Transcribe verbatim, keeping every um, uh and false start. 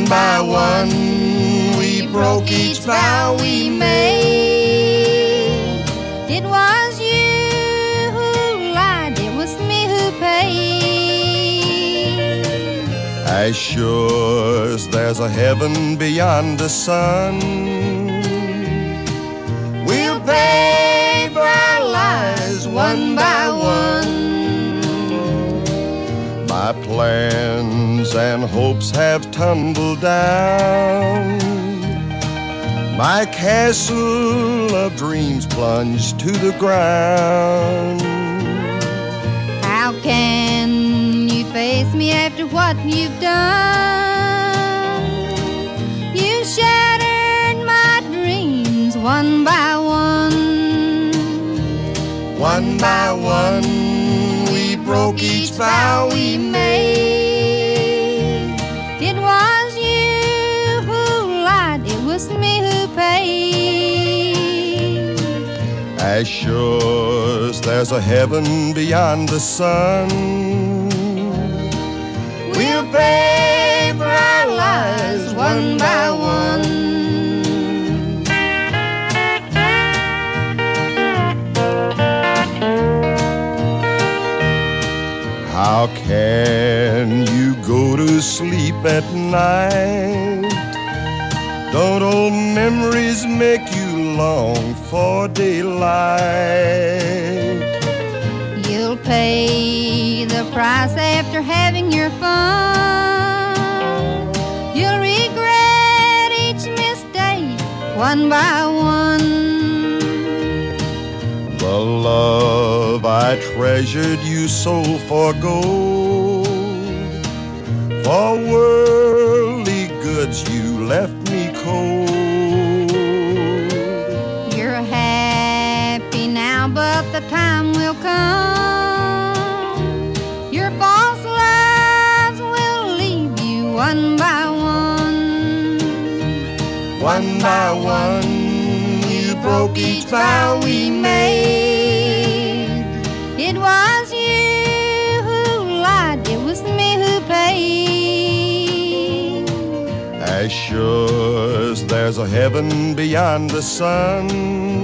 by one, we broke each vow we made. It was you who lied, it was me who paid. As sure as there's a heaven beyond the sun, we'll pay for our lies one by one. My plans and hopes have tumbled down, my castle of dreams plunged to the ground. How can you face me after what you've done? You shattered my dreams one by one. One by one, we broke each vow we made. It was you who lied, it was me who paid. As sure as there's a heaven beyond the sun, we'll pay for our lives one by one. How can you go to sleep at night? Don't old memories make you long for daylight? You'll pay the price after having your fun. You'll regret each mistake one by one. The love I treasured you sold for gold. For worldly goods you left me cold. You're happy now, but the time will come. Your false lies will leave you one by one. One by one, we broke each vow we made. It was you who lied, it was me who paid. As sure as there's a heaven beyond the sun,